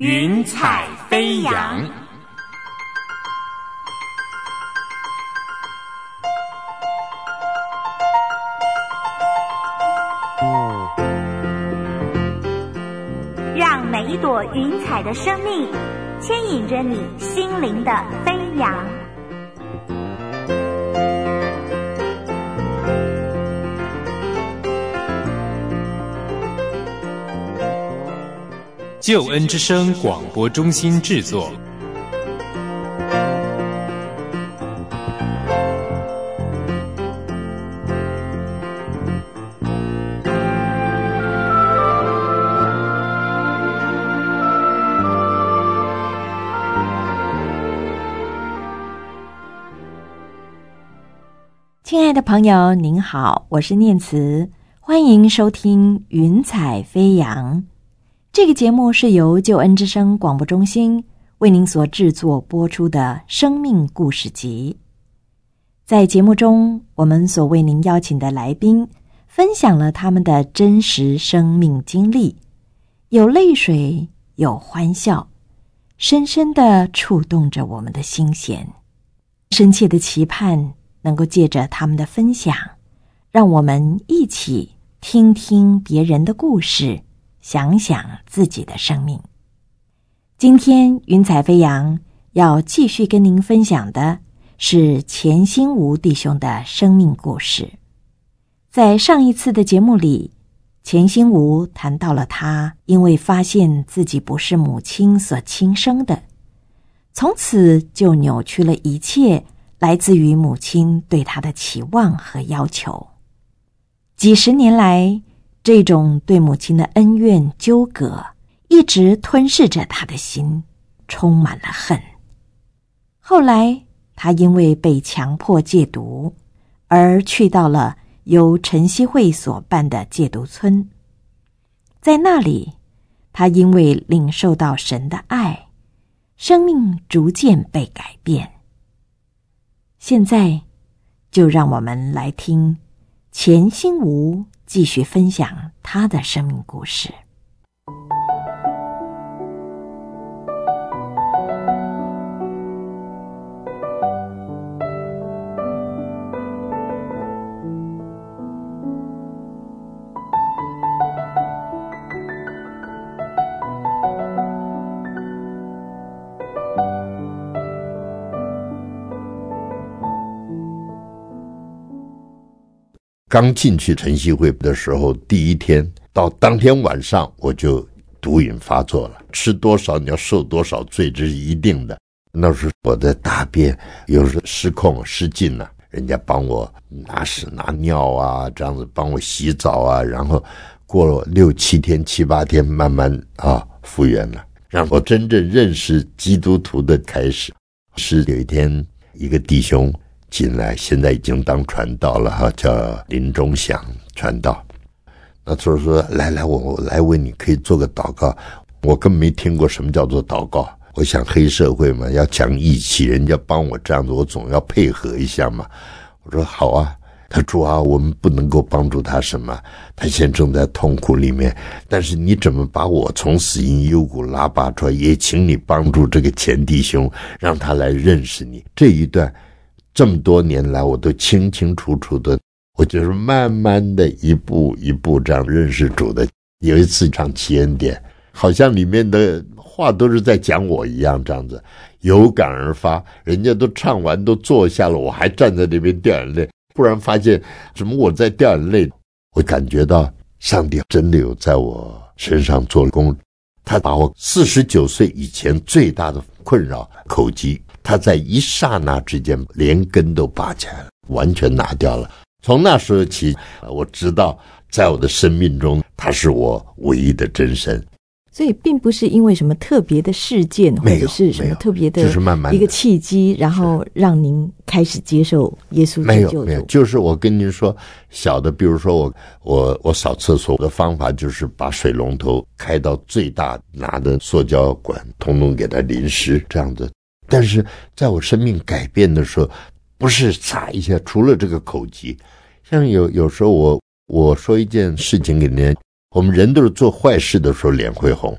云彩飞扬。 让每一朵云彩的生命牵引着你心灵的飞扬。 救恩之声广播中心制作。 亲爱的朋友您好，我是念慈，欢迎收听云彩飞扬。这个节目是由救恩之声广播中心为您所制作播出的生命故事集。在节目中，我们所为您邀请的来宾分享了他们的真实生命经历，有泪水，有欢笑，深深地触动着我们的心弦。深切的期盼能够借着他们的分享，让我们一起听听别人的故事，想想自己的生命。今天云彩飞扬要继续跟您分享的是钱新吴弟兄的生命故事。在上一次的节目里，钱新吴谈到了他因为发现自己不是母亲所亲生的，从此就扭曲了一切来自于母亲对他的期望和要求。几十年来，这种对母亲的恩怨纠葛一直吞噬着他的心，充满了恨。后来他因为被强迫戒毒，而去到了由晨曦会所办的戒毒村。在那里，他因为领受到神的爱，生命逐渐被改变。现在就让我们来听钱新吴继续分享他的生命故事。 刚进去晨曦会的时候，第一天到当天晚上我就毒瘾发作了，吃多少你要受多少罪，这是一定的。那时候我的大便有时失控失禁了，人家帮我拿屎拿尿啊，这样子帮我洗澡啊，然后过了6、7天、7、8天，慢慢复原了，让我真正认识基督徒的开始。是有一天一个弟兄进来，现在已经当传道了叫林忠祥传道。那说来我来为你可以做个祷告。我根本没听过什么叫做祷告，我想黑社会嘛，要讲义气，人家帮我这样子，我总要配合一下嘛。我说好啊。他说我们不能够帮助他什么，他现在正在痛苦里面，但是你怎么把我从死荫幽谷拉拔出来，也请你帮助这个钱弟兄，让他来认识你。这一段这么多年来我都清清楚楚的，我就是慢慢的一步一步这样认识主的。有一次唱奇恩典，好像里面的话都是在讲我一样，这样子有感而发，人家都唱完都坐下了，我还站在那边掉眼泪。忽然发现怎么我在掉眼泪，我感觉到上帝真的有在我身上做工。他把我49岁以前最大的困扰口疾，他在一刹那之间连根都拔起来了，完全拿掉了。从那时候起，我知道在我的生命中他是我唯一的真神。 所以并不是因为什么特别的事件，或者是什么特别的一个契机，然后让您开始接受耶稣的救主。 没有，就是我跟您说小的，比如说我扫厕所的方法就是把水龙头开到最大，拿的塑胶管通通给它淋湿这样子。但是在我生命改变的时候，不是擦一下，除了这个口疾，像有时候我说一件事情给您，我们人都是做坏事的时候脸会红，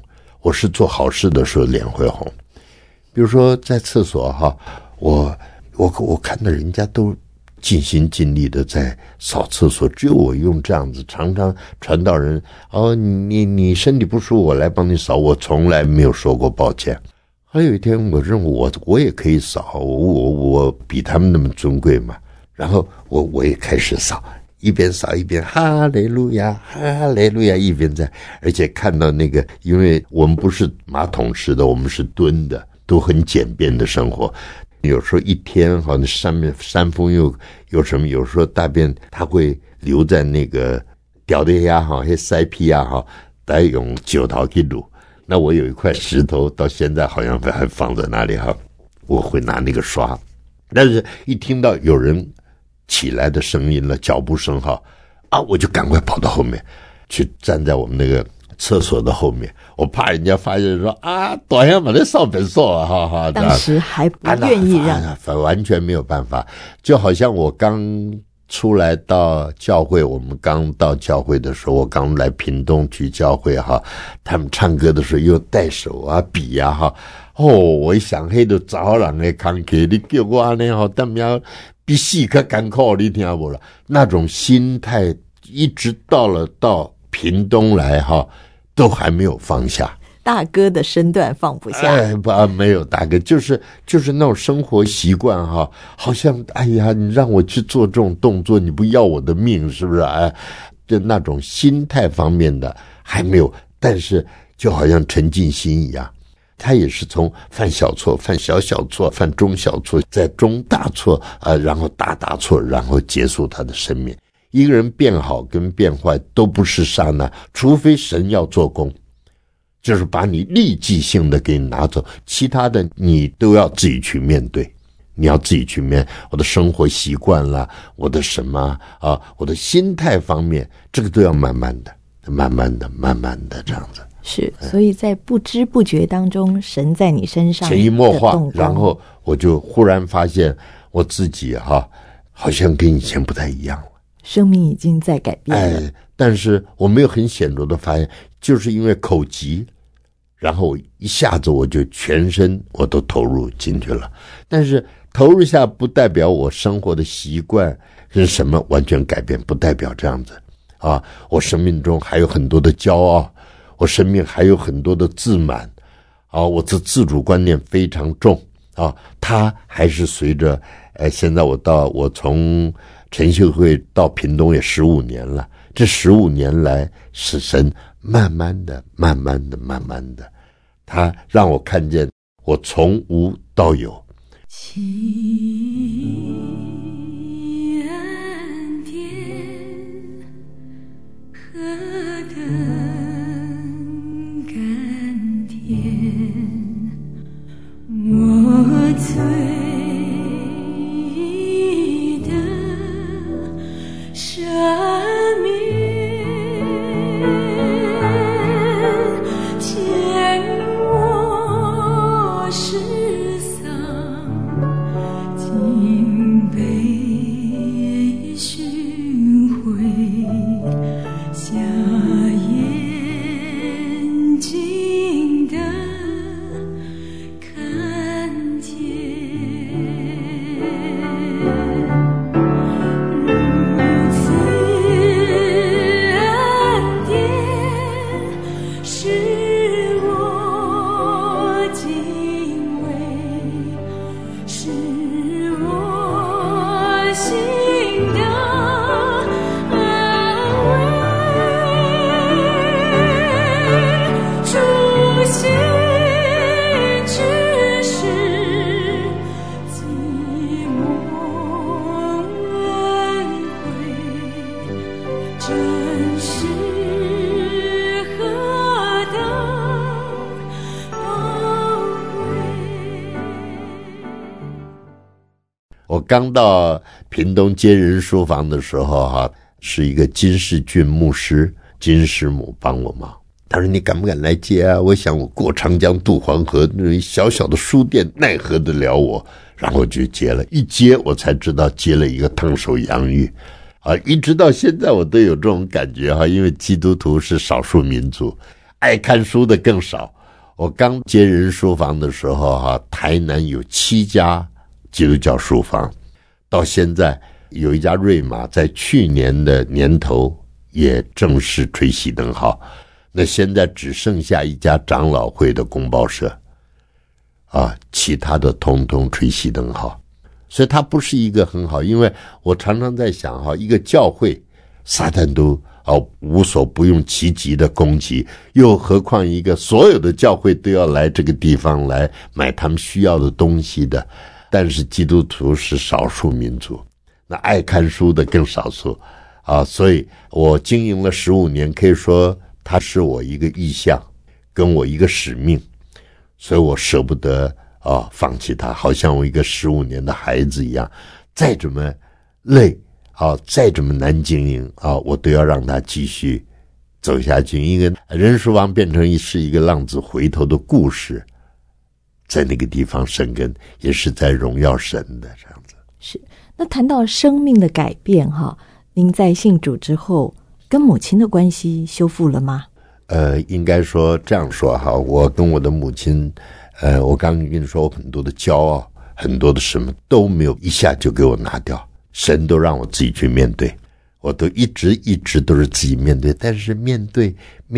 我是做好事的时候脸会红。比如说在厕所哈，我看到人家都尽心尽力的在扫厕所，只有我用这样子，常常传到人你身体不舒服，我来帮你扫，我从来没有说过抱歉。还有一天我认为我也可以扫，我比他们那么尊贵嘛，然后我也开始扫，一边扫一边哈雷路亚哈雷路亚，一边在，而且看到那个，因为我们不是马桶式的，我们是蹲的，都很简便的生活。有时候一天好像上面山峰有什么，有时候大便它会留在那个掉的呀哈，那塞皮呀哈，得用酒桃去卤。那我有一块石头，到现在好像还放在那里哈，我会拿那个刷。但是一听到有人起来的声音了，脚步声哈，我就赶快跑到后面去，站在我们那个厕所的后面，我怕人家发现说短下把那扫本扫啊，哈哈。 当时还不愿意让， 完全没有办法。就好像我刚出来到教会，我们刚到教会的时候，我刚来屏东去教会哈，他们唱歌的时候又带手啊笔啊哈，我一想那都早人的康客，你叫我呢哈，但要比死较艰苦，你听不了？那种心态一直到屏东来哈，都还没有放下。 大哥的身段放不下， 没有大哥，就是那种生活习惯哈，好像你让我去做这种动作，你不要我的命是不是？就那种心态方面的还没有，但是就好像陈进兴一样，他也是从犯小错、犯小错、犯中小错，再中大错然后大错，然后结束他的生命。一个人变好跟变坏都不是刹那，除非神要做工，就是把你立即性的给你拿走，其他的你都要自己去面对。你要自己去面我的生活习惯啦，我的什么我的心态方面，这个都要慢慢的这样子。 是，所以在不知不觉当中，神在你身上潜移默化，然后我就忽然发现我自己好像跟以前不太一样了， 生命已经在改变了。 但是我没有很显著的发现，就是因为口疾，然后一下子我就全身我都投入进去了。但是投入下不代表我生活的习惯跟什么完全改变，不代表这样子我生命中还有很多的骄傲，我生命还有很多的自满我的自主观念非常重它还是随着现在我从晨曦会到屏东也15年了，这15年来是神慢慢的他让我看见我从无到有。 奇恩典何等甘甜，我罪的赦免，牵我失丧，竟被寻回，瞎眼睛的看见，如此恩典使我敬畏，使我心的安慰，初心之时，寂寞恩惠，真是何等宝贵。 我刚到屏东接人书房的时候是一个金世俊牧师金师母帮我忙，他说你敢不敢来接啊？我想我过长江渡黄河，那小小的书店奈何得了我？然后就接了，一接我才知道接了一个烫手洋芋一直到现在我都有这种感觉因为基督徒是少数民族，爱看书的更少我刚接人书房的时候台南有7家基督教书房，到现在有一家瑞玛在去年的年头也正式吹熄灯号，那现在只剩下一家长老会的公报社其他的通通吹熄灯号。所以它不是一个很好，因为我常常在想一个教会撒旦都无所不用其极的攻击，又何况一个所有的教会都要来这个地方来买他们需要的东西的，但是基督徒是少数民族，那爱看书的更少数所以我经营了15年，可以说它是我一个意向，跟我一个使命，所以我舍不得放弃它，好像我一个15年的孩子一样，再怎么累再怎么难经营我都要让它继续走下去。因为人书房变成是一个浪子回头的故事，在那个地方生根，也是在荣耀神的这样子。 是。那谈到生命的改变您在信主之后跟母亲的关系修复了吗？ 应该说这样说我跟我的母亲我刚刚跟你说，我很多的骄傲，很多的什么都没有一下就给我拿掉，神都让我自己去面对，我都一直都是自己面对。但是面对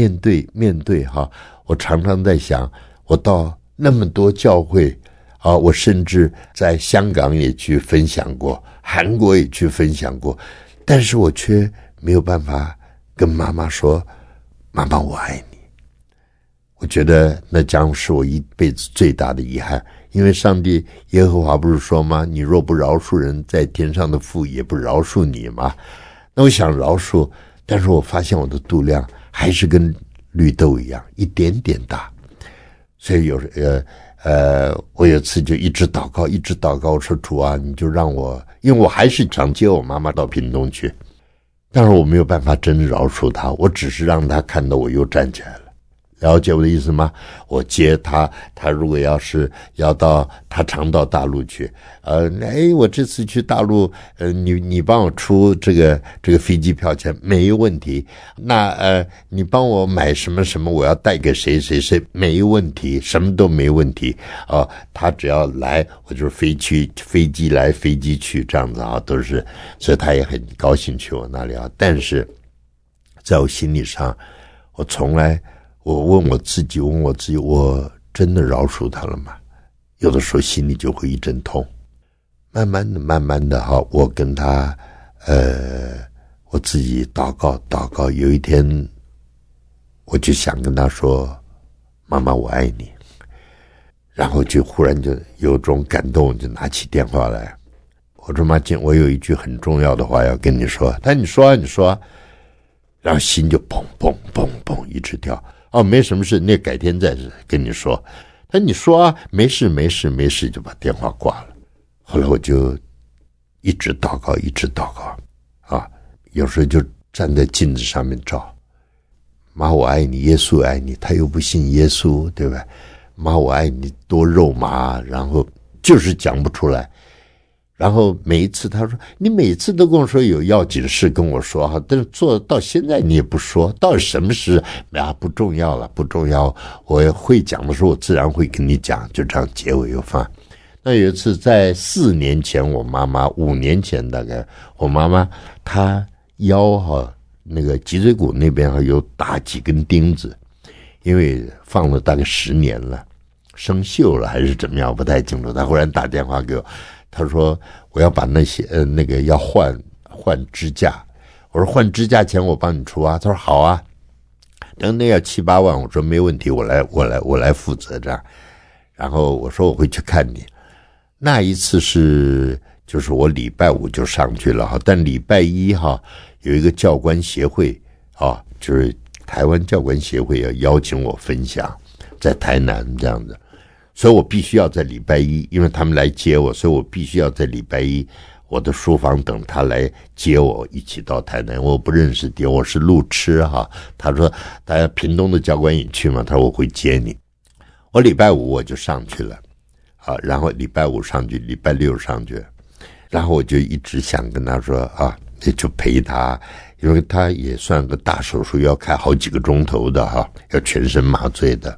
我常常在想，我到那么多教会我甚至在香港也去分享过，韩国也去分享过，但是我却没有办法跟妈妈说，妈妈我爱你。我觉得那将是我一辈子最大的遗憾，因为上帝耶和华不是说吗，你若不饶恕人，在天上的父也不饶恕你吗？那我想饶恕，但是我发现我的度量还是跟绿豆一样，一点点大。所以我有次就一直祷告，我说主啊，你就让我，因为我还是常接我妈妈到屏东去，但是我没有办法真的饶恕她，我只是让她看到我又站起来了。了解我的意思吗？我接他如果要到他常到大陆去，我这次去大陆，你帮我出这个飞机票钱没问题，那你帮我买什么什么，我要带给谁没问题，什么都没问题他只要来，我就飞机来飞机去这样子都是，所以他也很高兴去我那里但是在我心理上，我从来。我问我自己，我真的饶恕他了吗？有的时候心里就会一阵痛。慢慢的我跟他我自己祷告，有一天我就想跟他说，妈妈我爱你。然后就忽然就有种感动，就拿起电话来，我说妈亲，我有一句很重要的话要跟你说。他你说然后心就砰砰砰砰一直跳。没什么事，那改天再跟你说。他你说没事，就把电话挂了。后来我就一直祷告有时候就站在镜子上面照，妈我爱你，耶稣爱你，他又不信耶稣，对吧？妈我爱你，多肉麻，然后就是讲不出来。然后每一次他说，你每次都跟我说有要紧事跟我说但是做到现在你也不说，到底什么事不重要了，不重要，我会讲的时候我自然会跟你讲，就这样结尾又放。那有一次在4年前，我妈妈5年前大概，我妈妈她腰那个脊椎骨那边有打几根钉子，因为放了大概10年了，生锈了还是怎么样不太清楚。她忽然打电话给我，他说我要把那些那个要换支架，我说换支架钱我帮你出他说好啊，那要7、8万，我说没问题，我来负责这样。然后我说我会去看你。那一次就是我礼拜5就上去了但礼拜1有一个教官协会就是台湾教官协会要邀请我分享，在台南这样子。所以我必须要在礼拜1，因为他们来接我，所以我必须要在礼拜1我的书房等他来接我一起到台南。我不认识的，我是路痴他说他屏东的教官也去嘛，他说我会接你。我礼拜5我就上去了然后礼拜5上去，礼拜6上去，然后我就一直想跟他说也就陪他，因为他也算个大手术，要开好几个钟头的要全身麻醉的。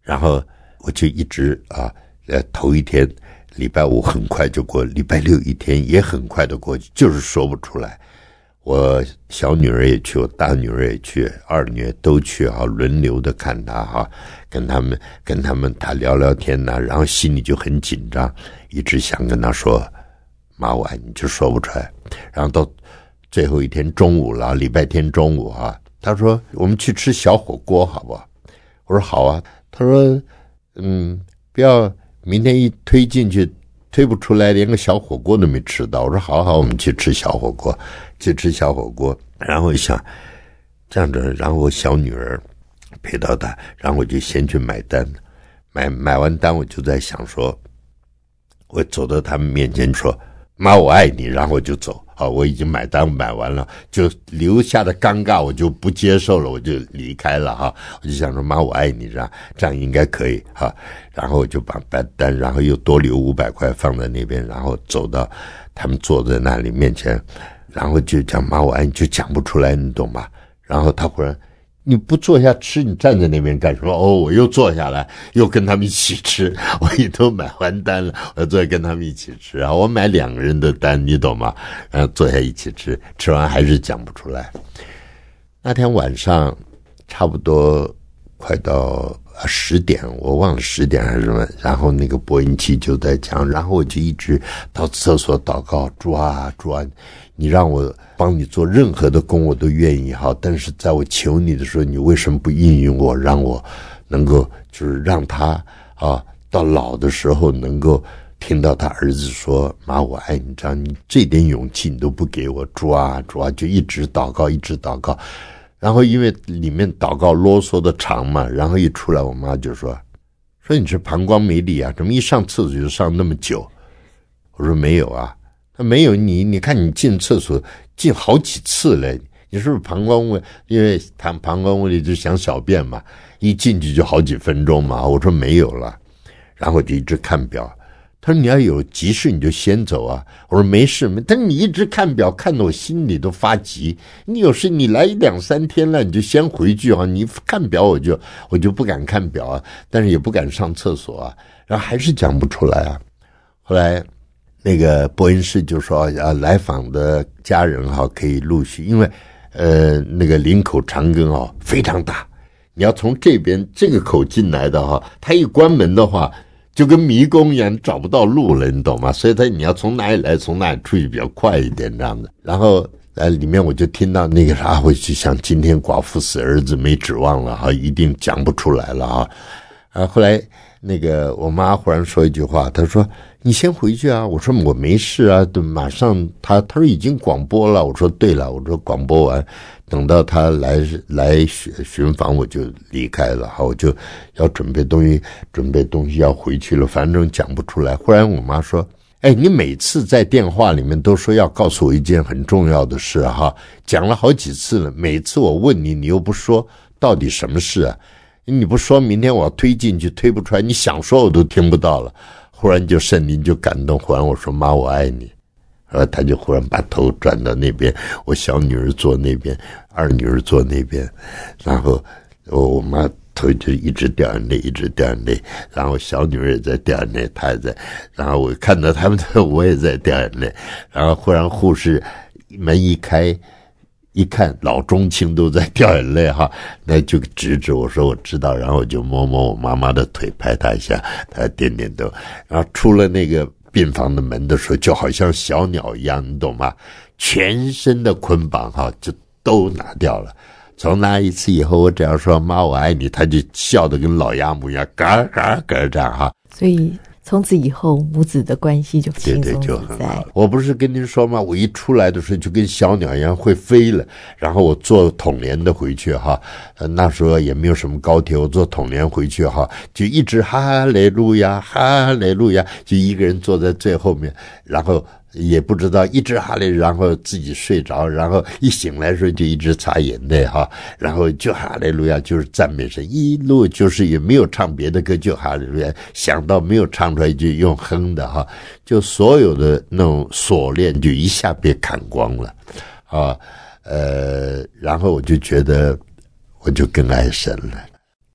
然后我就一直头一天礼拜五很快就过，礼拜六一天也很快的过去，就是说不出来。我小女儿也去，我大女儿也去，二女儿都去轮流的看她跟他们她聊聊天然后心里就很紧张，一直想跟她说妈我爱你，就说不出来。然后到最后一天中午了，礼拜天中午她说我们去吃小火锅好不好？我说好啊。她说不要明天一推进去推不出来，连个小火锅都没吃到。我说好，我们去吃小火锅，去吃小火锅。然后我想这样子，然后我小女儿陪到她，然后我就先去买单，买完单我就在想说，我走到他们面前说妈我爱你，然后我就走。我已经买单买完了，就留下的尴尬我就不接受了，我就离开了我就想说妈我爱你，这样应该可以然后我就把单然后又多留500块放在那边，然后走到他们坐在那里面前，然后就讲妈我爱你，就讲不出来，你懂吗？然后他忽然你不坐下吃，你站在那边干什么？我又坐下来，又跟他们一起吃。我也都买完单了，我坐下跟他们一起吃我买2个人的单，你懂吗？然后坐下一起吃，吃完还是讲不出来。那天晚上差不多快到10点，我忘了10点还是什么，然后那个播音器就在讲，然后我就一直到厕所祷告，主啊，你让我帮你做任何的工我都愿意但是在我求你的时候，你为什么不应允我，让我能够就是让他到老的时候能够听到他儿子说妈我爱你，这样你这点勇气你都不给我，主啊，就一直祷告。然后因为里面祷告啰嗦的长嘛，然后一出来我妈就说你是膀胱没力怎么一上厕所就上那么久？我说没有他没有，你看你进厕所进好几次了，你是不是膀胱问？因为膀胱问题就想小便嘛，一进去就好几分钟嘛。我说没有了，然后我就一直看表。他说你要有急事你就先走我说没事，但是你一直看表看得我心里都发急。你有事你来2-3天了，你就先回去你看表我就不敢看表但是也不敢上厕所然后还是讲不出来后来那个播音室就说来访的家人可以陆续，因为那个林口长庚非常大，你要从这边这个口进来的他一关门的话就跟迷宫一样，找不到路了，你懂吗？所以你要从哪里来从哪里出去比较快一点这样的。然后里面我就听到那个我就想今天寡妇死儿子没指望了一定讲不出来了后来那个我妈忽然说一句话，她说你先回去我说我没事马上她说已经广播了，我说对了，我说广播完等到他来巡访我就离开了我就要准备东西要回去了，反正讲不出来。忽然我妈说你每次在电话里面都说要告诉我一件很重要的事讲了好几次了，每次我问你又不说到底什么事你不说明天我要推进去推不出来，你想说我都听不到了。忽然就圣灵就感动，忽然我说妈我爱你，然后他就忽然把头转到那边，我小女儿坐那边，二女儿坐那边，然后我妈头就一直掉眼泪，然后小女儿也在掉眼泪，她也在，然后我看到他们我也在掉眼泪，然后忽然护士门一开一看老中青都在掉眼泪那就指我说我知道，然后我就摸摸我妈妈的腿，拍她一下，她点点头，然后出了那个病房的门的时候就好像小鸟一样，你懂吗？全身的捆绑就都拿掉了。从那一次以后，我只要说妈我爱你，她就笑得跟老鸭母一样，嘎嘎嘎这样所以从此以后母子的关系就轻松就自在。 我不是跟您说吗？我一出来的时候就跟小鸟一样会飞了，然后我坐统联的回去那时候也没有什么高铁，我坐统联回去就一直哈雷路亚哈雷路亚，就一个人坐在最后面，然后也不知道一直哈雷，然后自己睡着，然后一醒来的时候就一直擦眼泪然后就哈雷路亚，就是赞美神，一路就是也没有唱别的歌，就哈雷路亚，想到没有唱出来就用哼的就所有的那种锁链就一下被砍光了然后我就觉得我就更爱神了。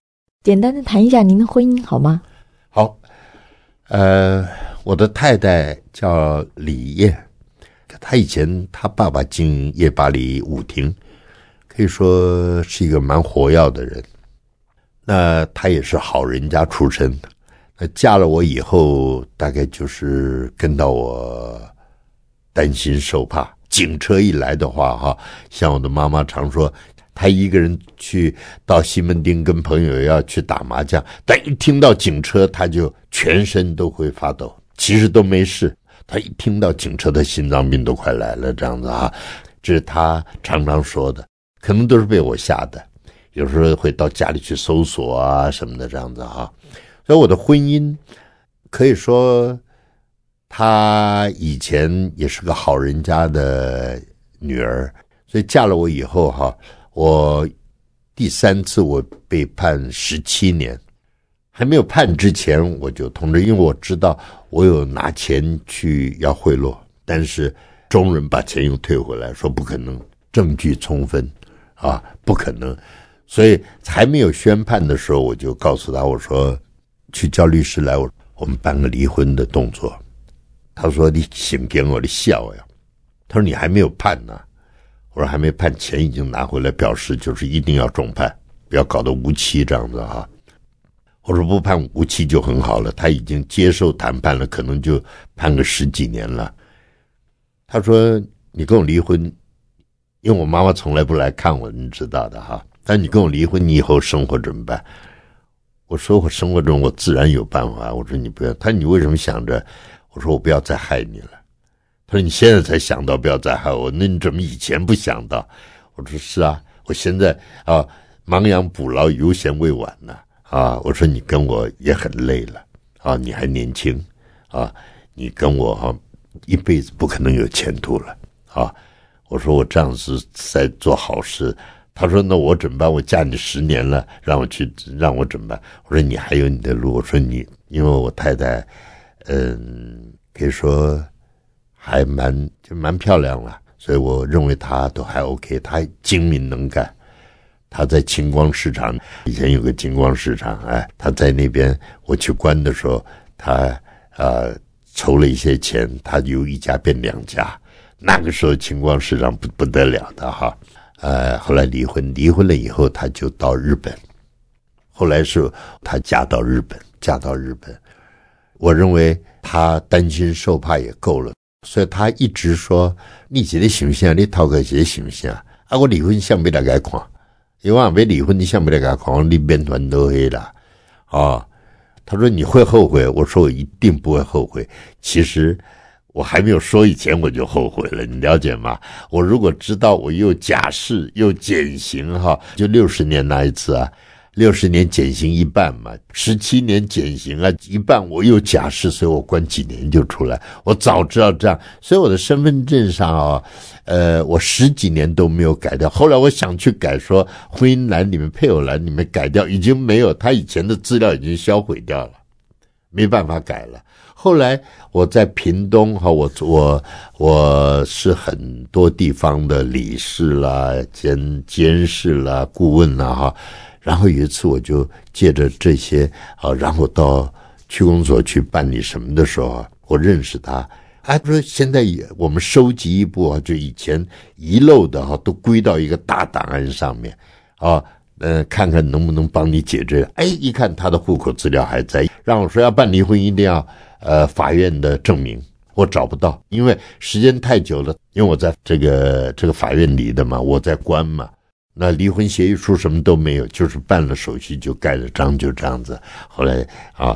简单的谈一下您的婚姻好吗？ 好，我的太太叫李燕，她以前她爸爸经营夜巴黎舞厅，可以说是一个蛮活跃的人。那她也是好人家出身的。那嫁了我以后，大概就是跟到我担心受怕。警车一来的话，哈，像我的妈妈常说，她一个人去到西门町跟朋友要去打麻将，但一听到警车，她就全身都会发抖。其实都没事，她一听到警车，她心脏病都快来了，这样子啊，这是她常常说的，可能都是被我吓的。有时候会到家里去搜索啊什么的，这样子啊。所以我的婚姻可以说，她以前也是个好人家的女儿，所以嫁了我以后哈，我第3次我被判17年，还没有判之前我就通知，因为我知道我有拿钱去要贿赂，但是中人把钱又退回来，说不可能，证据充分啊，不可能。所以还没有宣判的时候，我就告诉他，我说去叫律师来，我们办个离婚的动作。他说你醒跟我的笑呀，他说你还没有判呢。我说还没判，钱已经拿回来，表示就是一定要重判，不要搞得无期这样子哈。我说不判无期就很好了，他已经接受谈判了，可能就判个10几年了。他说你跟我离婚，因为我妈妈从来不来看我，你知道的哈。但你跟我离婚，你以后生活怎么办？我说我生活中我自然有办法。我说你不要，他说你为什么想着？我说我不要再害你了。他说你现在才想到不要再害我，那你怎么以前不想到？我说是啊，我现在啊亡羊补牢，犹嫌未晚呢啊。我说你跟我也很累了啊，你还年轻啊，你跟我哈一辈子不可能有前途了啊。我说我这样是在做好事。他说那我怎么办？我嫁你10年了，让我怎么办？我说你还有你的路。我说你，因为我太太可以说还蛮漂亮了，所以我认为她都还 OK。她精明能干，她在晴光市场，以前有个晴光市场，哎，她在那边我去关的时候，她筹了一些钱，她由1家变2家。那个时候晴光市场不得了的哈。后来离婚了以后，她就到日本。后来是她嫁到日本。我认为她担心受怕也够了，所以她一直说：“你这个形象，你讨个这个形象啊！我离婚想不来该看，因为我没离婚，你想不来该看，你面团都黑了啊！”她说：“你会后悔？”我说：“我一定不会后悔。”其实我还没有说以前我就后悔了，你了解吗？我如果知道我又假释又减刑哈，就60年那一次啊，60年减刑1半嘛，17年减刑啊1半，我又假释，所以我关几年就出来。我早知道这样，所以我的身份证上啊，我10几年都没有改掉。后来我想去改，说婚姻栏里面、配偶栏里面改掉，已经没有，他以前的资料已经销毁掉了，没办法改了。后来我在屏东哈，我是很多地方的理事啦、监事啦、顾问啦哈。然后有一次我就借着这些然后到区公所去办理什么的时候，我认识他。他说现在我们收集一部就以前遗漏的都归到一个大档案上面啊。看看能不能帮你解决。一看他的户口资料还在，让我说要办离婚一定要法院的证明，我找不到，因为时间太久了，因为我在这个法院离的嘛，我在关嘛，那离婚协议书什么都没有，就是办了手续就盖了章，就这样子。后来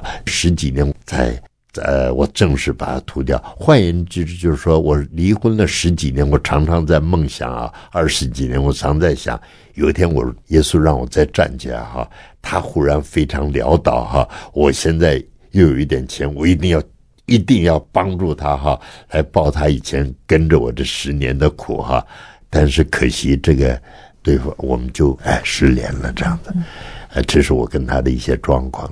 10几年才我正式把它涂掉。换言之，就是说我离婚了10几年，我常常在梦想20几年，我常在想，有一天耶稣让我再站起来他忽然非常潦倒我现在又有一点钱，我一定要帮助他来报他以前跟着我这10年的苦但是可惜这个对方我们就失联了这样子。这是我跟他的一些状况。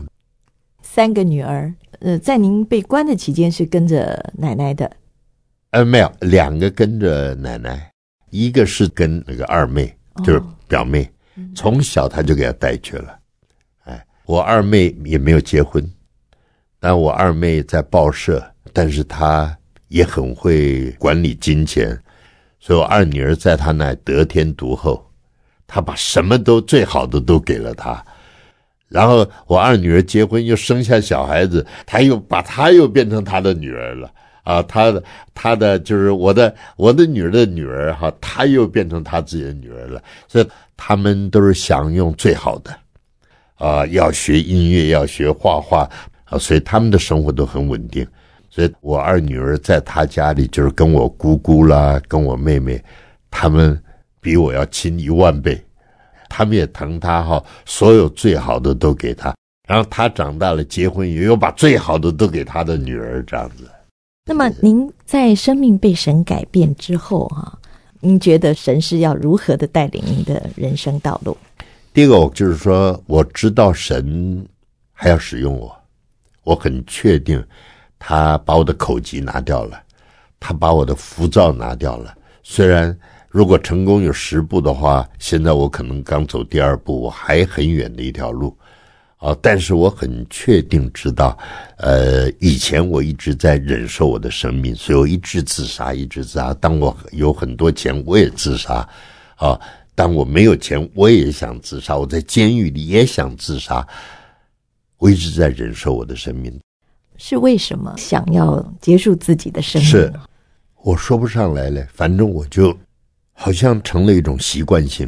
3个女儿。在您被关的期间是跟着奶奶的？ 没有，2个跟着奶奶，一个是跟那个二妹，就是表妹，从小她就给她带去了。 我二妹也没有结婚，但我二妹在报社，但是她也很会管理金钱，所以我二女儿在她那得天独厚，她把什么都最好的都给了她。然后我二女儿结婚又生下小孩子，她又变成她的女儿了啊，她的就是我的女儿的女儿哈，她又变成她自己的女儿了，所以他们都是享用最好的啊，要学音乐，要学画画啊，所以他们的生活都很稳定。所以我二女儿在她家里就是跟我姑姑啦，跟我妹妹，他们比我要亲10000倍。他们也疼他哈，所有最好的都给他，然后他长大了结婚也又把最好的都给他的女儿，这样子。 那么您在生命被神改变之后您觉得神是要如何的带领您的人生道路？ 第一个就是说，我知道神还要使用我，我很确定他把我的口疾拿掉了，他把我的浮躁拿掉了。虽然如果成功有10步的话，现在我可能刚走第2步，我还很远的一条路但是我很确定知道以前我一直在忍受我的生命，所以我一直自杀。当我有很多钱我也自杀当我没有钱我也想自杀，我在监狱里也想自杀，我一直在忍受我的生命。 是为什么想要结束自己的生命？ 是我说不上来了，反正我就好像成了一种习惯性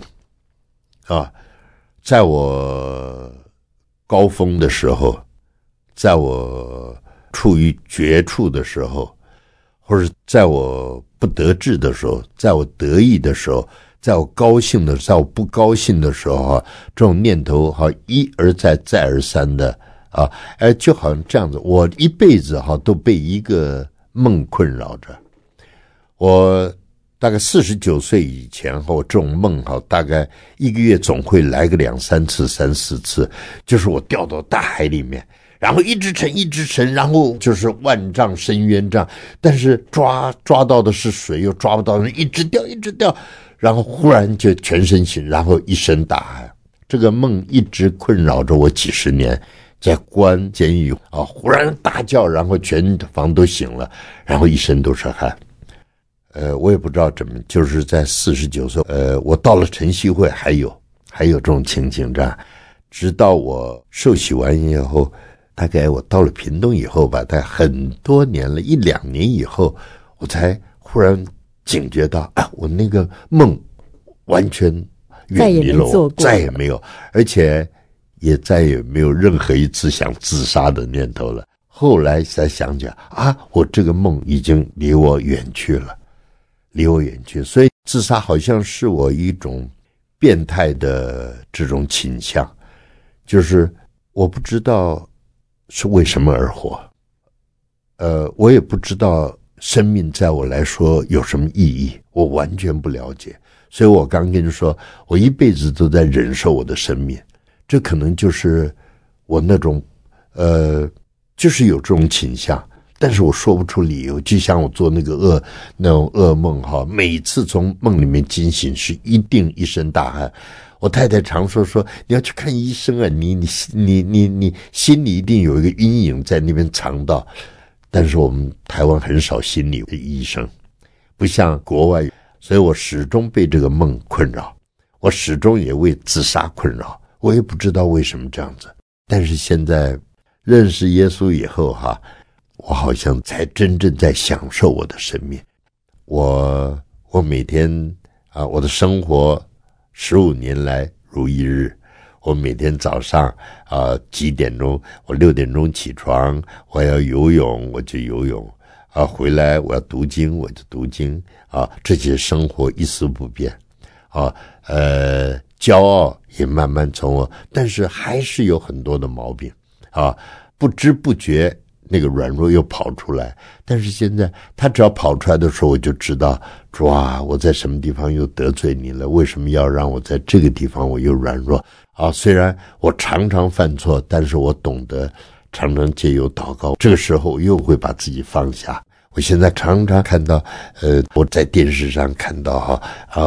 在我高峰的时候，在我处于绝处的时候，或者在我不得志的时候，在我得意的时候，在我高兴的，在我不高兴的时候这种念头一而再再而三的就好像这样子，我一辈子都被一个梦困扰着。我大概49岁以前我这种梦大概1个月总会来个2、3次、3、4次，就是我掉到大海里面，然后一直沉，然后就是万丈深渊这样，但是抓到的是水，又抓不到，一直掉，然后忽然就全身醒，然后一身大汗。这个梦一直困扰着我几十年，在关监狱忽然大叫，然后全房都醒了，然后一身都是汗。我也不知道怎么，就是在49岁，我到了晨曦会还有这种情形这样，直到我受洗完以后，大概我到了屏东以后吧，大概很多年了，1、2年以后，我才忽然警觉到，我那个梦完全远离了我，再也没有，而且也再也没有任何一次想自杀的念头了。后来才想起来我这个梦已经离我远去了。所以自杀好像是我一种变态的这种倾向，就是我不知道是为什么而活，我也不知道生命在我来说有什么意义，我完全不了解。所以我刚跟你说，我一辈子都在忍受我的生命，这可能就是我那种就是有这种倾向。但是我说不出理由，就像我做那种噩梦每次从梦里面惊醒是一定一身大汗。我太太常说你要去看医生你心里一定有一个阴影在那边藏到。但是我们台湾很少心理的医生，不像国外，所以我始终被这个梦困扰，我始终也为自杀困扰，我也不知道为什么这样子。但是现在认识耶稣以后我好像才真正在享受我的生命。我每天我的生活15年来如一日，我每天早上几点钟，我6点钟起床，我要游泳我就游泳回来我要读经我就读经这些生活一丝不变骄傲也慢慢从我，但是还是有很多的毛病不知不觉那个软弱又跑出来。但是现在他只要跑出来的时候，我就知道我在什么地方又得罪你了，为什么要让我在这个地方我又软弱虽然我常常犯错，但是我懂得常常借由祷告，这个时候我又会把自己放下， 我现在常常看到，我在电视上看到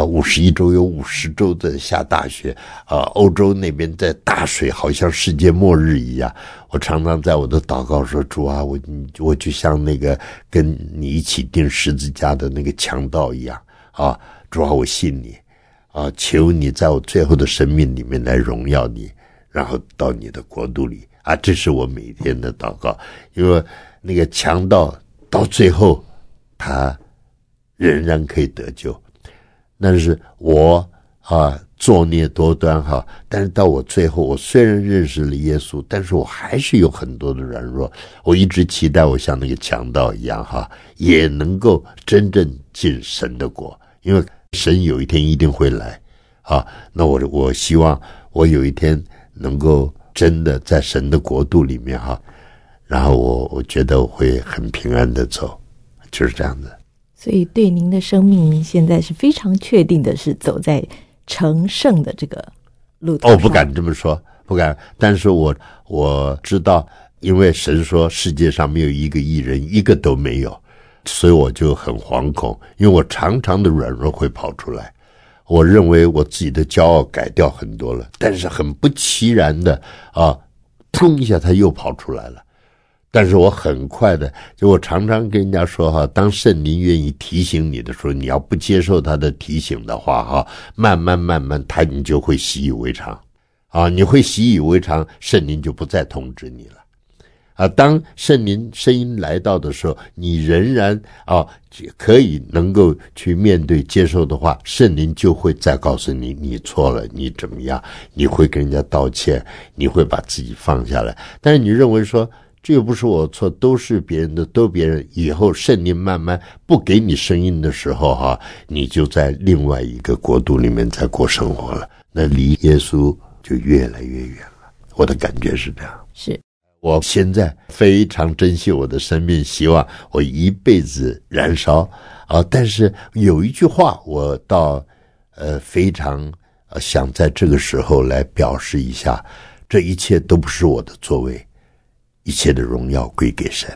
51州有50州的下大雪，欧洲那边在大水，好像世界末日一样。我常常在我的祷告说，主啊，我就像那个跟你一起钉十字架的那个强盗一样啊，主啊，我信你啊，求你在我最后的生命里面来荣耀你，然后到你的国度里啊，这是我每天的祷告。因为那个强盗到最后他仍然可以得救，但是我作孽多端但是到我最后，我虽然认识了耶稣，但是我还是有很多的软弱。我一直期待我像那个强盗一样也能够真正进神的国，因为神有一天一定会来那我希望我有一天能够真的在神的国度里面然后我觉得我会很平安的走，就是这样子。 所以对您的生命现在是非常确定的是走在成圣的这个路途上。 不敢这么说，不敢。但是我知道，因为神说世界上没有一个义人，一个都没有，所以我就很惶恐，因为我常常的软弱会跑出来。我认为我自己的骄傲改掉很多了，但是很不其然的砰一下它又跑出来了。但是我很快的，就我常常跟人家说当圣灵愿意提醒你的时候，你要不接受他的提醒的话慢慢你就会习以为常你会习以为常，圣灵就不再通知你了当圣灵声音来到的时候，你仍然可以能够去面对接受的话，圣灵就会再告诉你你错了，你怎么样，你会跟人家道歉，你会把自己放下来。但是你认为说这又不是我错，都是别人的，都别人，以后圣灵慢慢不给你声音的时候你就在另外一个国度里面在过生活了，那离耶稣就越来越远了。我的感觉是这样。 是我现在非常珍惜我的生命，希望我一辈子燃烧但是有一句话我倒非常想在这个时候来表示一下，这一切都不是我的作为，一切的荣耀归给神。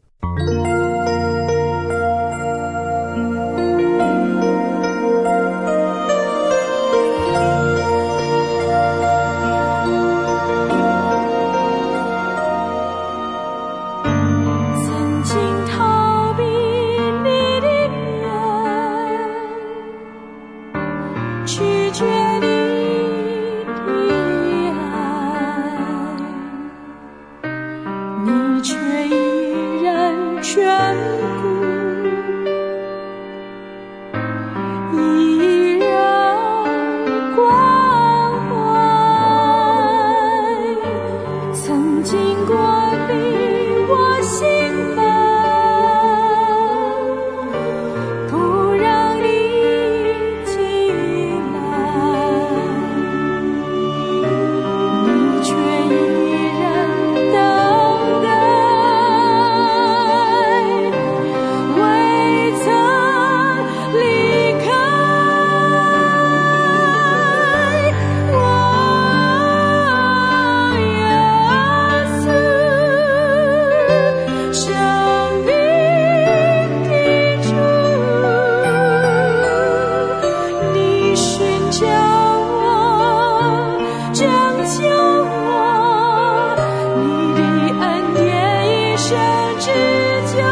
曾经逃避你的人，拒绝你的爱，你却依然眷顾，依然关怀。曾经关闭我心门，不让你进来，你却依然等待，未曾离开。生命的主，你寻找我，拯救我，你的恩典一生之久。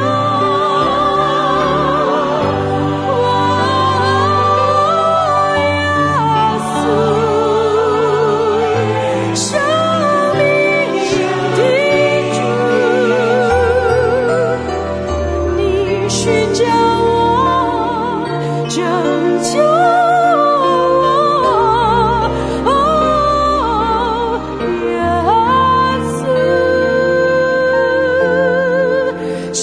耶稣，生命的主，你寻找我，拯救我，耶稣，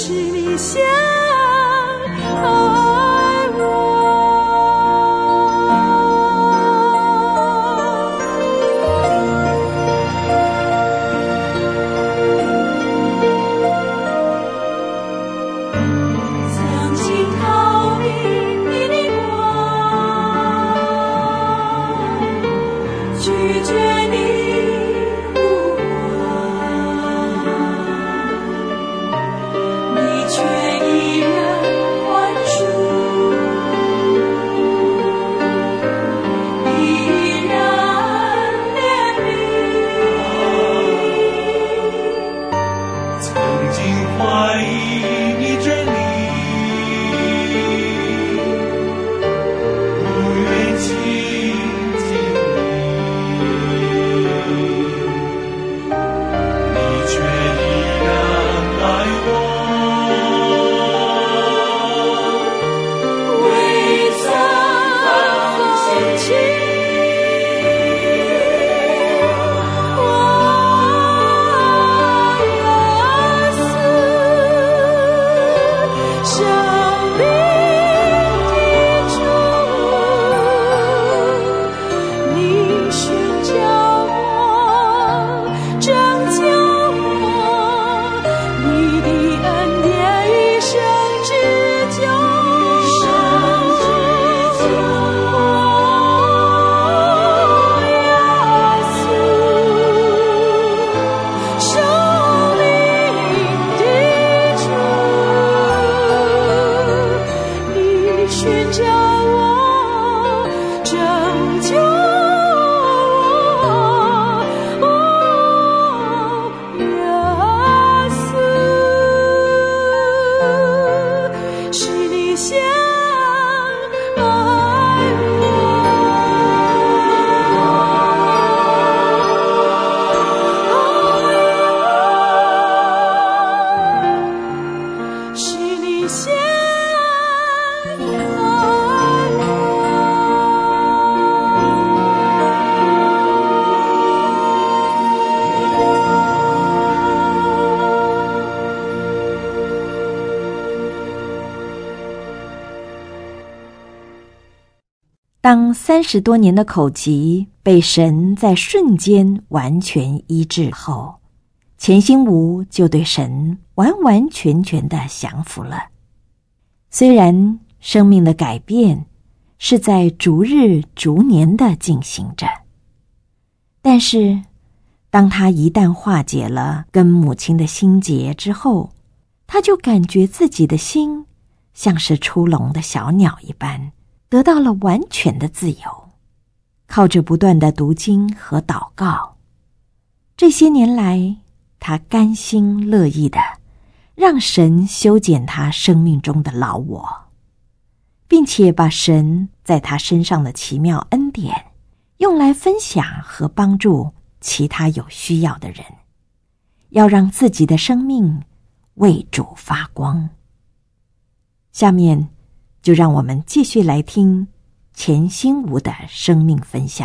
当30多年的口疾被神在瞬间完全医治后，钱新吾就对神完完全全的降服了。虽然生命的改变是在逐日逐年的进行着，但是当他一旦化解了跟母亲的心结之后，他就感觉自己的心像是出笼的小鸟一般，得到了完全的自由。靠着不断的读经和祷告，这些年来他甘心乐意的让神修剪他生命中的老我，并且把神在他身上的奇妙恩典用来分享和帮助其他有需要的人，要让自己的生命为主发光。下面就让我们继续来听钱新吾的生命分享。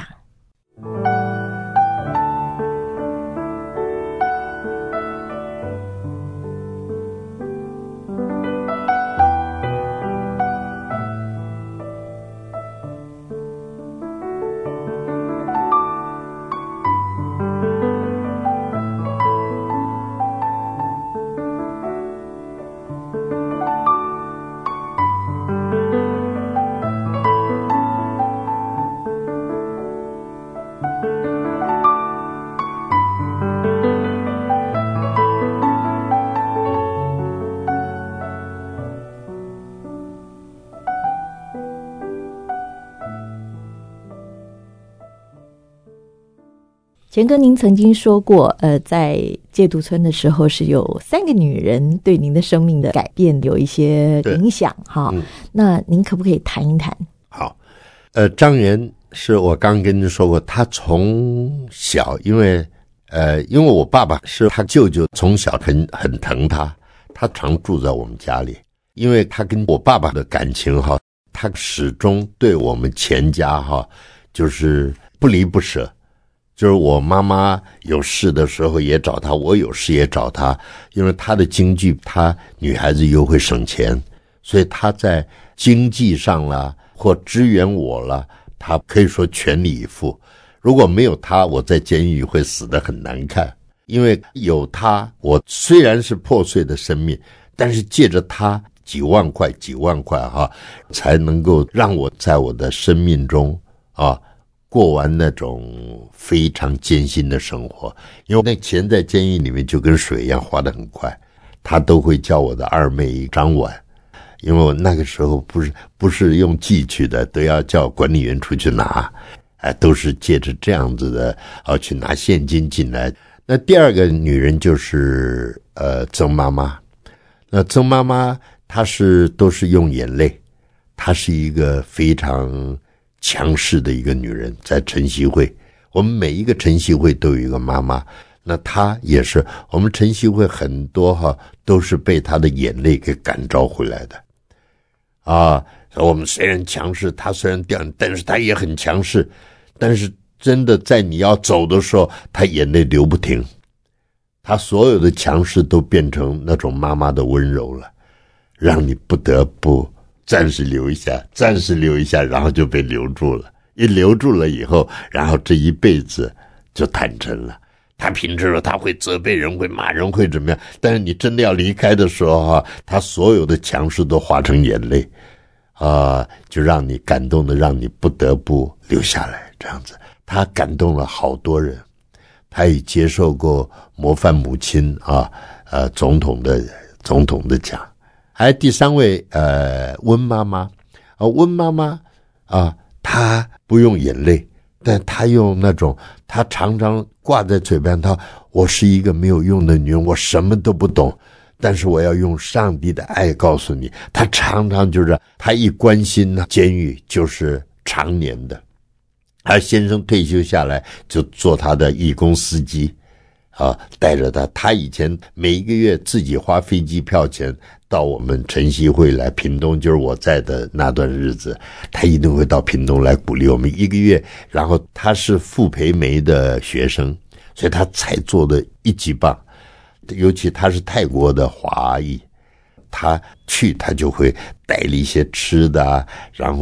钱哥，您曾经说过，在戒毒村的时候是有3个女人对您的生命的改变有一些影响哈。那您可不可以谈一谈？ 好，张元是我刚跟您说过，他从小因为我爸爸是他舅舅，从小很疼他，他常住在我们家里，因为他跟我爸爸的感情哈，他始终对我们全家哈就是不离不舍。就是我妈妈有事的时候也找他，我有事也找他，因为他的经济，他女孩子又会省钱，所以他在经济上啦或支援我啦，他可以说全力以赴。如果没有他，我在监狱会死得很难看。因为有他，我虽然是破碎的生命，但是借着他几万块哈，才能够让我在我的生命中过完那种非常艰辛的生活。因为那钱在监狱里面就跟水一样花得很快，他都会叫我的二妹张婉，因为我那个时候不是用寄去的，都要叫管理员出去拿，都是借着这样子的去拿现金进来。那第二个女人就是曾妈妈。那曾妈妈她都是用眼泪，她是一个非常强势的一个女人。在晨曦会，我们每一个晨曦会都有一个妈妈，那她也是，我们晨曦会很多都是被她的眼泪给感召回来的我们虽然强势，她虽然掉，但是她也很强势，但是真的在你要走的时候，她眼泪流不停，她所有的强势都变成那种妈妈的温柔了，让你不得不暂时留一下，然后就被留住了。一留住了以后，然后这一辈子就坦诚了。他平时说他会责备人，会骂人，会怎么样，但是你真的要离开的时候他所有的强势都化成眼泪就让你感动的，让你不得不留下来。这样子他感动了好多人，他也接受过模范母亲总统的奖。还有第三位温妈妈温妈妈她不用眼泪，但她用那种，她常常挂在嘴边，我是一个没有用的女人，我什么都不懂，但是我要用上帝的爱告诉你。她常常就是她一关心监狱就是常年的。她先生退休下来就做她的义工司机带着她以前每一个月自己花飞机票钱到我们晨曦会来屏东，就是我在的那段日子，他一定会到屏东来鼓励我们一个月。然后他是傅培梅的学生，所以他才做的一级棒，尤其他是泰国的华裔，他就会带了一些吃的然后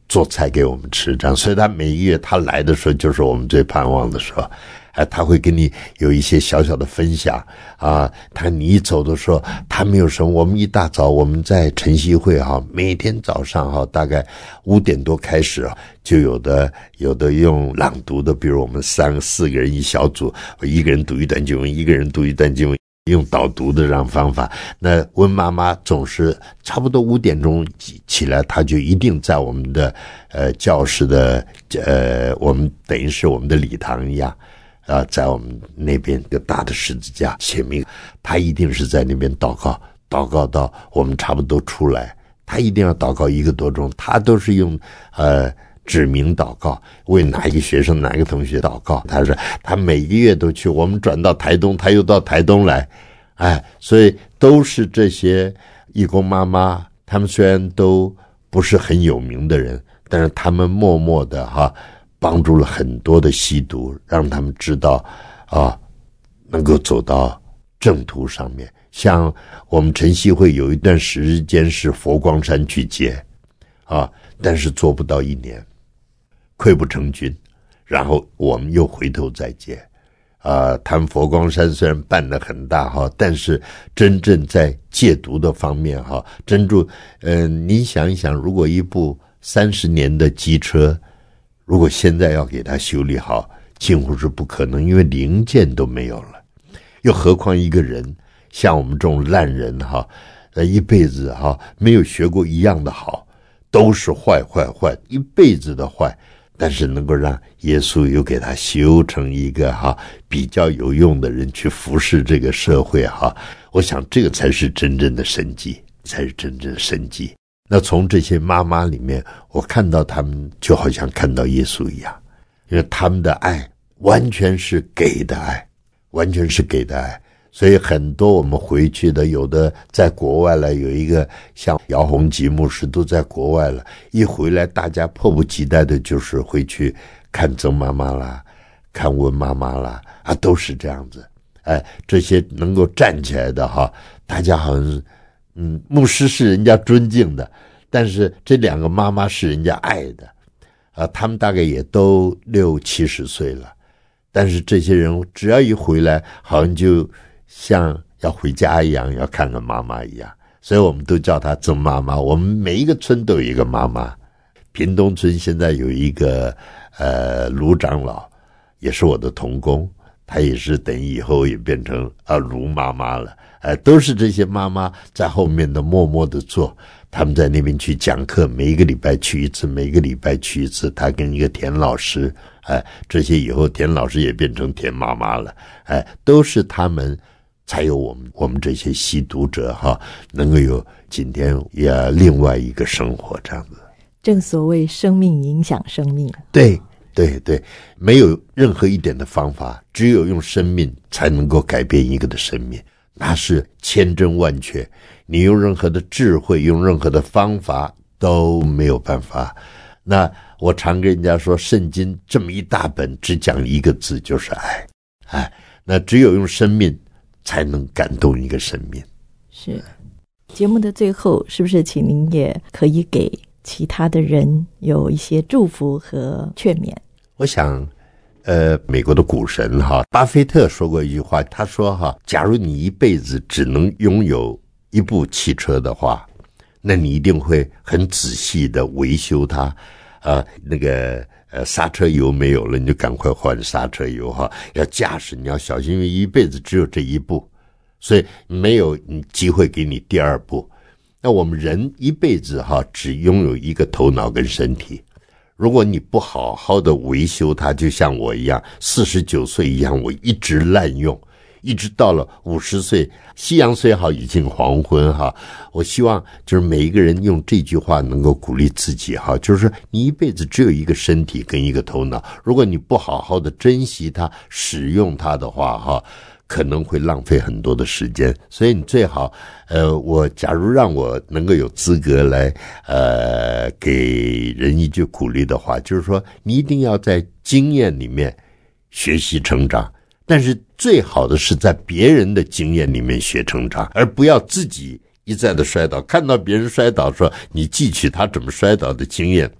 做菜给我们吃，这样，所以他每一个月他来的时候就是我们最盼望的时候。他会跟你有一些小小的分享啊。你一走的时候，他没有什么。我们一大早我们在晨曦会每天早上大概5点多开始就有的用朗读的，比如我们3、4个人一小组，一个人读一段经文，一个人读一段经文，用导读的这样方法。那温妈妈总是差不多5点钟起来，她就一定在我们的教室的我们等于是我们的礼堂一样。在我们那边一个大的十字架前面，他一定是在那边祷告到我们差不多出来，他一定要祷告1个多钟，他都是用指名祷告，为哪一个学生哪一个同学祷告。他说他每个月都去，我们转到台东，他又到台东来，所以都是这些义工妈妈，他们虽然都不是很有名的人，但是他们默默的帮助了很多的吸毒，让他们知道能够走到正途上面。像我们晨曦会有一段时间是佛光山去接但是做不到1年，溃不成军，然后我们又回头再接他们佛光山虽然办得很大但是真正在戒毒的方面真正你想一想，如果一部30年的机车，如果现在要给它修理好，几乎是不可能，因为零件都没有了。又何况一个人像我们这种烂人一辈子没有学过一样的好，都是坏，一辈子的坏，但是能够让耶稣又给他修成一个比较有用的人去服侍这个社会我想这个才是真正的神迹，才是真正的神迹。那从这些妈妈里面，我看到他们就好像看到耶稣一样，因为他们的爱完全是给的爱，完全是给的爱。所以很多我们回去的，有的在国外了，有一个像姚宏吉牧师都在国外了，一回来大家迫不及待的就是会去看曾妈妈啦，看温妈妈啦都是这样子。这些能够站起来的大家好像是牧师是人家尊敬的，但是这2个妈妈是人家爱的他们大概也都60、70岁了，但是这些人只要一回来，好像就像要回家一样，要看看妈妈一样，所以我们都叫她曾妈妈。我们每一个村都有一个妈妈，屏东村现在有一个卢长老，也是我的同工，他也是等于以后也变成卢妈妈了。都是这些妈妈在后面的默默的做，他们在那边去讲课，每一个礼拜去一次，他跟一个田老师这些以后田老师也变成田妈妈了都是他们才有我们这些吸毒者能够有今天也另外一个生活这样子。 正所谓生命影响生命， 对，没有任何一点的方法，只有用生命才能够改变一个的生命，那是千真万确，你用任何的智慧，用任何的方法都没有办法。那我常跟人家说，圣经这么一大本只讲1个字，就是爱。那只有用生命才能感动一个生命。 是。节目的最后，是不是请您也可以给其他的人有一些祝福和劝勉？ 我想美国的股神巴菲特说过一句话，他说假如你一辈子只能拥有一部汽车的话，那你一定会很仔细的维修它那个刹车油没有了，你就赶快换刹车油要驾驶你要小心，因为一辈子只有这一步，所以没有机会给你第2步。那我们人一辈子只拥有一个头脑跟身体，如果你不好好的维修它，就像我一样，49岁一样，我一直滥用，一直到了50岁，夕阳虽好已近黄昏我希望就是每一个人用这句话能够鼓励自己就是你一辈子只有一个身体跟一个头脑，如果你不好好的珍惜它，使用它的话可能会浪费很多的时间。所以你最好我假如让我能够有资格来给人一句鼓励的话，就是说你一定要在经验里面学习成长，但是最好的是在别人的经验里面学成长，而不要自己一再的摔倒，看到别人摔倒说你汲取他怎么摔倒的经验，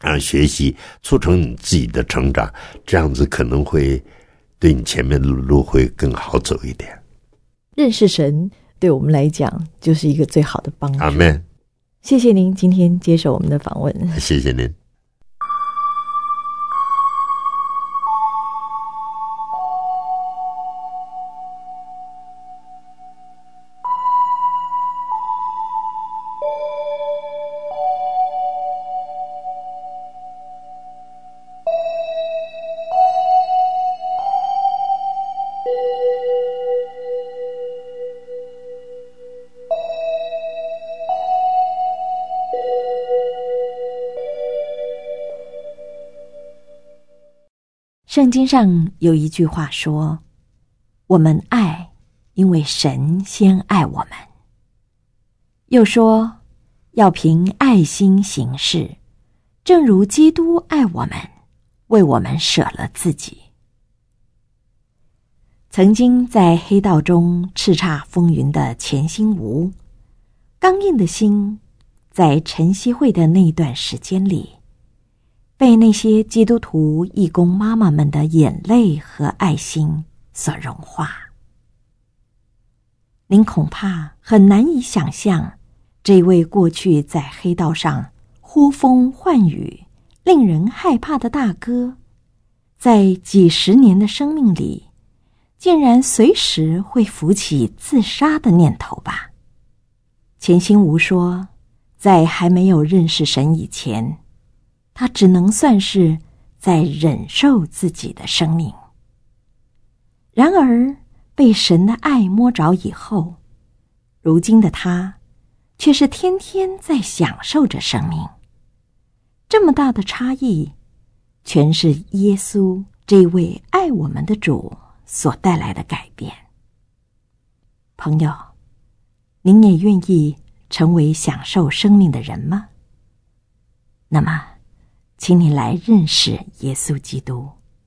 学习，促成你自己的成长，这样子可能会对你前面的路会更好走一点。 认识神对我们来讲就是一个最好的帮助。 阿们。 谢谢您今天接受我们的访问。 谢谢您。 圣经上有一句话说，我们爱，因为神先爱我们。又说，要凭爱心行事，正如基督爱我们，为我们舍了自己。曾经在黑道中叱咤风云的钱新吾，刚硬的心，在晨曦会的那段时间里，被那些基督徒义工妈妈们的眼泪和爱心所融化。您恐怕很难以想象，这位过去在黑道上呼风唤雨、令人害怕的大哥，在几十年的生命里，竟然随时会浮起自杀的念头吧。钱新吾说，在还没有认识神以前，他只能算是在忍受自己的生命。然而被神的爱摸着以后，如今的他却是天天在享受着生命。这么大的差异，全是耶稣这位爱我们的主所带来的改变。朋友，您也愿意成为享受生命的人吗？那么请你来认识耶稣基督。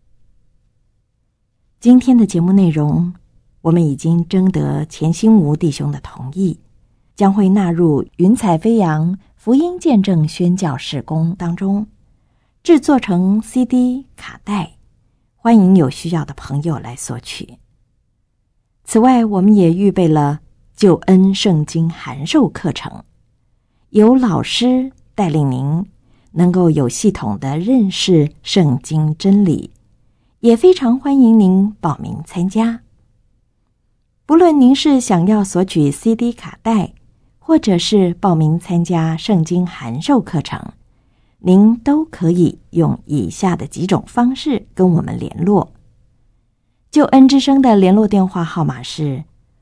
今天的节目内容，我们已经征得钱新吾弟兄的同意，将会纳入云彩飞扬福音见证宣教事工当中，制作成 CD 卡带，欢迎有需要的朋友来索取。此外，我们也预备了救恩圣经函授课程，由老师带领您能够有系统的认识圣经真理，也非常欢迎您报名参加。不论您是想要索取 CD 卡带，或者是报名参加圣经函授课程，您都可以用以下的几种方式跟我们联络。救恩之声的联络电话号码是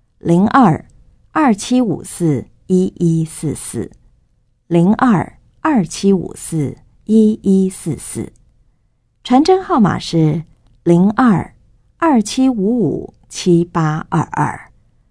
02-2754-1144 02-2754-1144，传真号码是02-2755-7822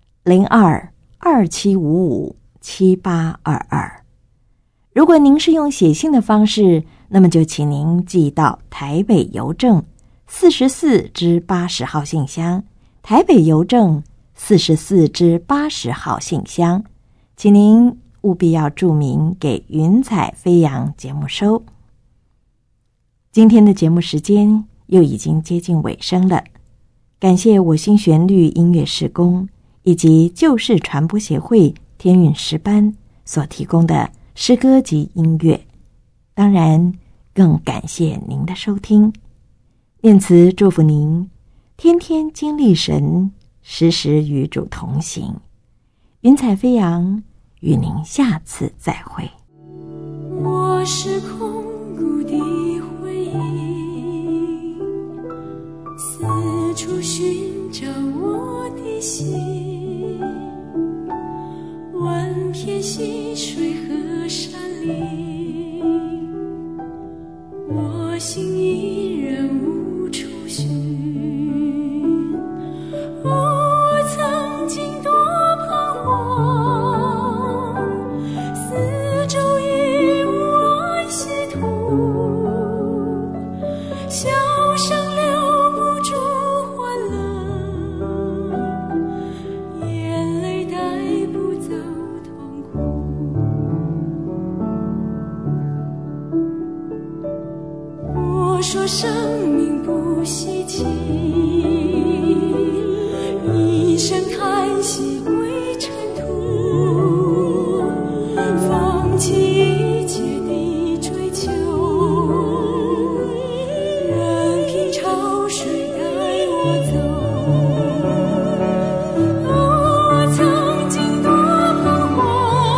02-2755-7822。如果您是用写信的方式，那么就请您寄到台北邮政44-80号信箱，台北邮政44-80号信箱，请您务必要注明给云彩飞扬节目收。今天的节目时间又已经接近尾声了，感谢我心旋律音乐事工以及旧事传播协会天韵诗班所提供的诗歌及音乐，当然更感谢您的收听。念慈祝福您天天经历神，时时与主同行。云彩飞扬，与您下次再会。 我是空谷的回忆，四处寻找我的心，万片溪水和山林，我心依然无处寻。我曾经多彷徨，四周已无安息土，笑声留不住欢乐，眼泪带不走痛苦。 生命不稀奇，一声叹息归尘土，放弃一切的追求，任凭潮水带我走。我曾经多彷徨，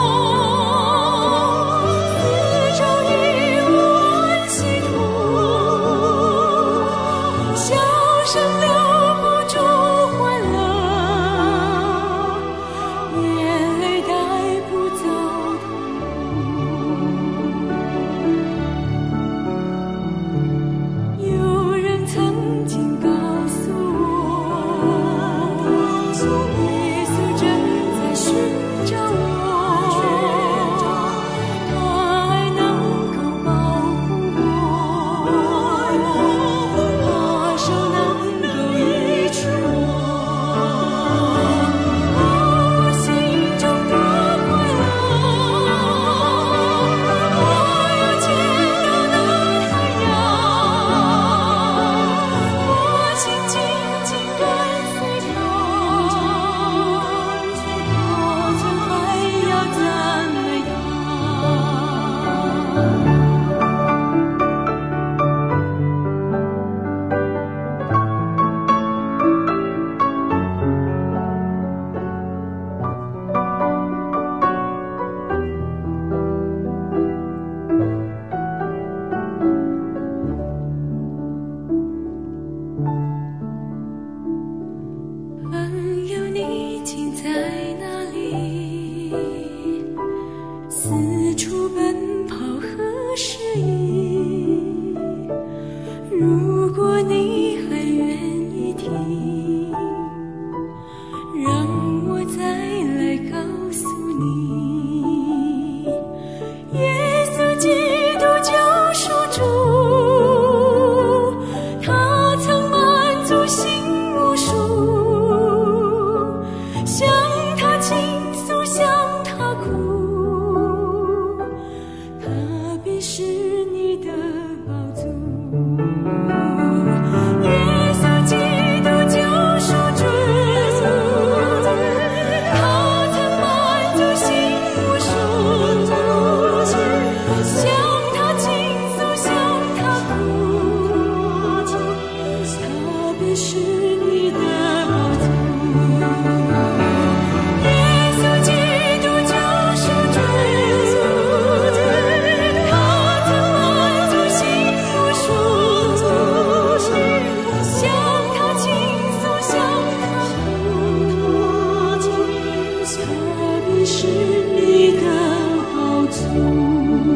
四周已无安息土，笑声留不住欢乐，眼泪带不走痛。有人曾经告诉我，耶稣正在寻找我，他爱能够保护我，他手能够医治我，我心中多快乐，我又见到那太阳，我心紧紧跟随他，我曾还要赞美朋友，你竟在哪里？四处奔跑何时已？如果你还愿意听，让我再来告诉你，耶稣基督救赎主，他曾满足心无数，向他倾诉，向他哭，他必是你的宝足。耶稣基督救赎主，他曾满足心无数，向他倾诉，向他哭，他必是你的宝足。耶稣基督救赎主，他曾满足心无数，向他倾诉，向他哭，他必是你的宝足。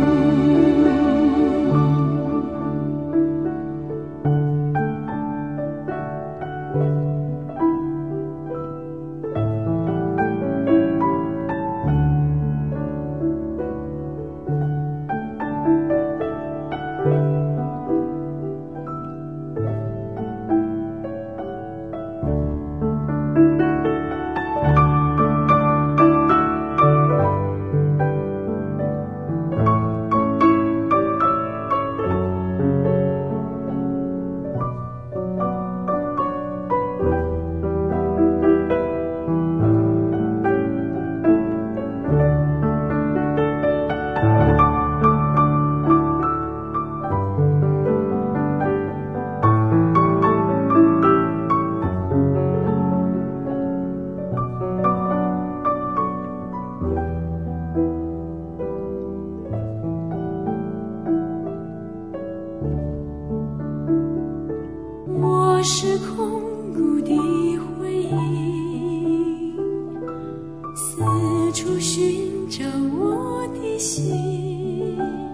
我是空谷的回音，四处寻找我的心，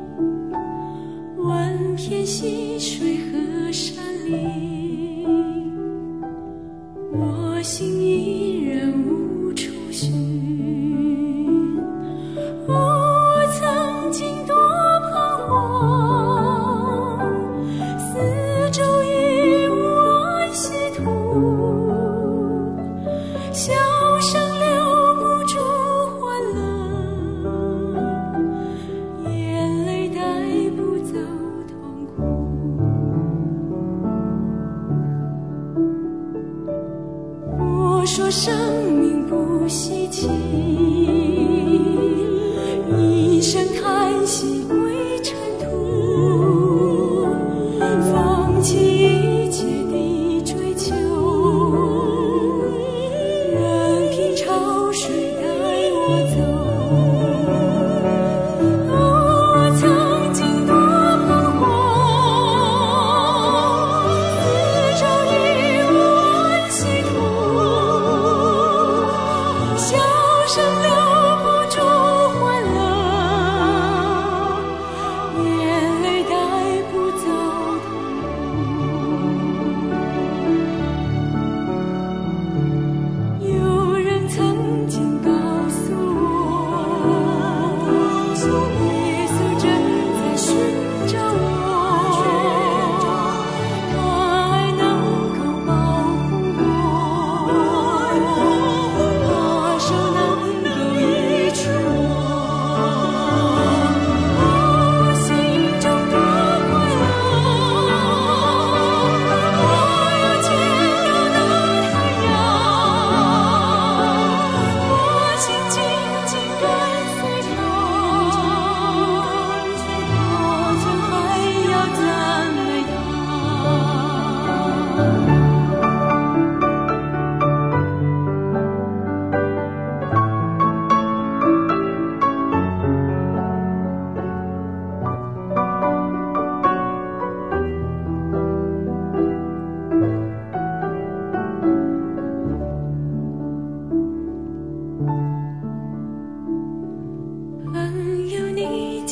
万片溪水和山林，我心依然无处寻。我曾经多彷徨，四周已无安息土，笑声留不住欢乐，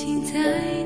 情在